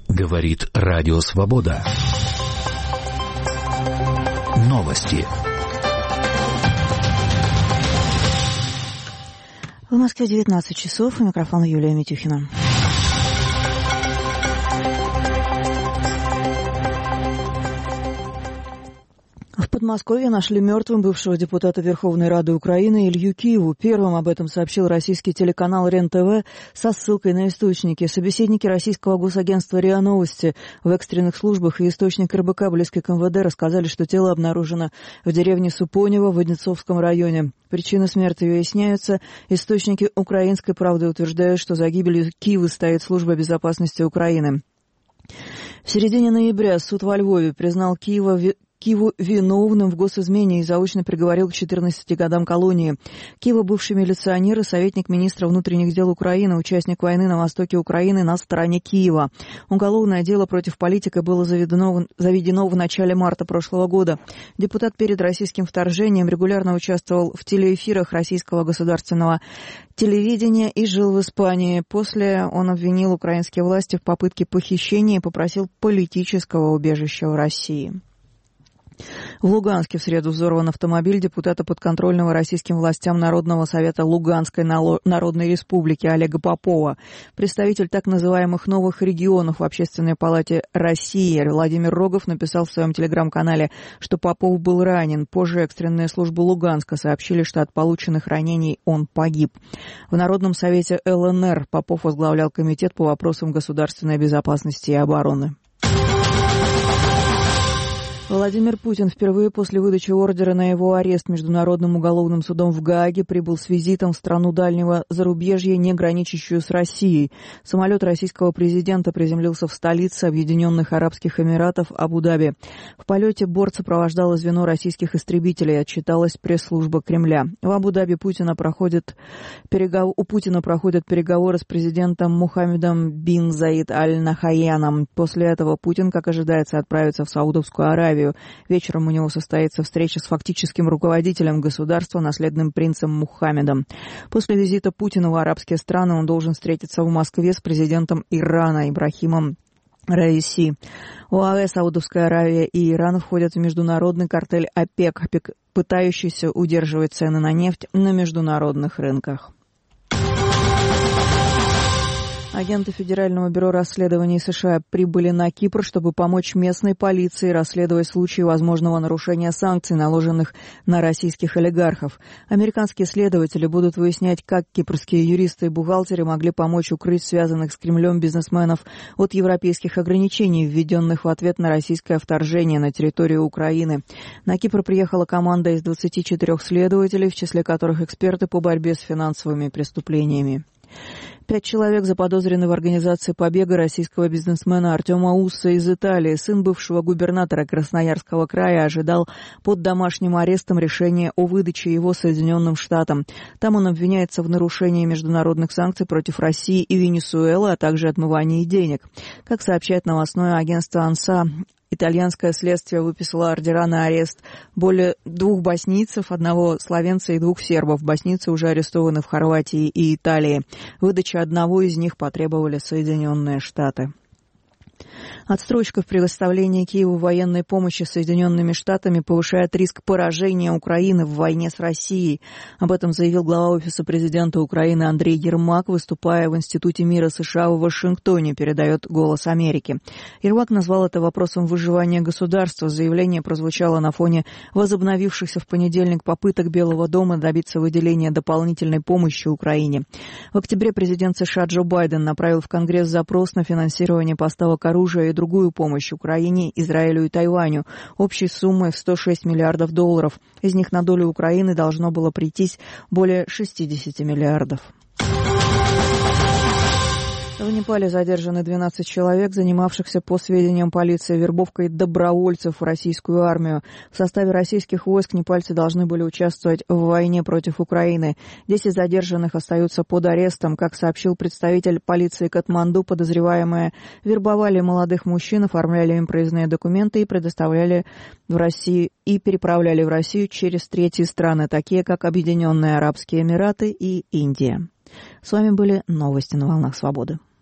Говорит Радио Свобода. Новости. В Москве 19 часов. У микрофона Юлия Митюхина. В Подмосковье нашли мертвым бывшего депутата Верховной Рады Украины Илью Киеву. Первым об этом сообщил российский телеканал РЕН-ТВ со ссылкой на источники. Собеседники российского госагентства РИА Новости в экстренных службах и источник РБК, близкий к МВД, рассказали, что тело обнаружено в деревне Супонево в Одинцовском районе. Причины смерти выясняются. Источники «Украинской правды» утверждают, что за гибелью Киева стоит служба безопасности Украины. В середине ноября суд во Львове признал Киеву виновным в госизмене и заочно приговорил к 14 годам колонии. Киева бывший милиционер и советник министра внутренних дел Украины, участник войны на востоке Украины на стороне Киева. Уголовное дело против политика было заведено в начале марта прошлого года. Депутат перед российским вторжением регулярно участвовал в телеэфирах российского государственного телевидения и жил в Испании. После он обвинил украинские власти в попытке похищения и попросил политического убежища в России. В Луганске в среду взорван автомобиль депутата подконтрольного российским властям Народного совета Луганской Народной Республики Олега Попова. Представитель так называемых новых регионов в Общественной палате России Владимир Рогов написал в своем телеграм-канале, что Попов был ранен. Позже экстренные службы Луганска сообщили, что от полученных ранений он погиб. В Народном совете ЛНР Попов возглавлял комитет по вопросам государственной безопасности и обороны. Владимир Путин впервые после выдачи ордера на его арест Международным уголовным судом в Гааге прибыл с визитом в страну дальнего зарубежья, не граничащую с Россией. Самолет российского президента приземлился в столице Объединенных Арабских Эмиратов Абу-Даби. В полете борт сопровождало звено российских истребителей, отчиталась пресс-служба Кремля. В Абу-Даби у Путина проходят переговоры с президентом Мухаммедом бин Заид аль-Нахаяном. После этого Путин, как ожидается, отправится в Саудовскую Аравию. Вечером у него состоится встреча с фактическим руководителем государства, наследным принцем Мухаммедом. После визита Путина в арабские страны он должен встретиться в Москве с президентом Ирана Ибрахимом Раиси. ОАЭ, Саудовская Аравия и Иран входят в международный картель ОПЕК, пытающийся удерживать цены на нефть на международных рынках. Агенты Федерального бюро расследований США прибыли на Кипр, чтобы помочь местной полиции расследовать случаи возможного нарушения санкций, наложенных на российских олигархов. Американские следователи будут выяснять, как кипрские юристы и бухгалтеры могли помочь укрыть связанных с Кремлем бизнесменов от европейских ограничений, введенных в ответ на российское вторжение на территорию Украины. На Кипр приехала команда из 24 следователей, в числе которых эксперты по борьбе с финансовыми преступлениями. 5 человек заподозрены в организации побега российского бизнесмена Артема Усса из Италии. Сын бывшего губернатора Красноярского края ожидал под домашним арестом решения о выдаче его Соединенным Штатам. Там он обвиняется в нарушении международных санкций против России и Венесуэлы, а также отмывании денег. Как сообщает новостное агентство «Анса», итальянское следствие выписало ордера на арест более 2 боснийцев, 1 словенца и 2 сербов. Боснийцы уже арестованы в Хорватии и Италии. Выдача одного из них потребовали Соединенные Штаты. Отсрочка в предоставлении Киеву военной помощи Соединенными Штатами повышает риск поражения Украины в войне с Россией. Об этом заявил глава Офиса президента Украины Андрей Ермак, выступая в Институте мира США в Вашингтоне, передает «Голос Америки». Ермак назвал это вопросом выживания государства. Заявление прозвучало на фоне возобновившихся в понедельник попыток Белого дома добиться выделения дополнительной помощи Украине. В октябре президент США Джо Байден направил в Конгресс запрос на финансирование поставок оружия и другую помощь Украине, Израилю и Тайваню общей суммой в $106 миллиардов. Из них на долю Украины должно было прийтись более 60 миллиардов. В Непале задержаны 12 человек, занимавшихся, по сведениям полиции, вербовкой добровольцев в российскую армию. В составе российских войск непальцы должны были участвовать в войне против Украины. 10 задержанных остаются под арестом. Как сообщил представитель полиции Катманду, подозреваемые вербовали молодых мужчин, оформляли им проездные документы и предоставляли в Россию и переправляли в Россию через третьи страны, такие как Объединенные Арабские Эмираты и Индия. С вами были новости на волнах свободы.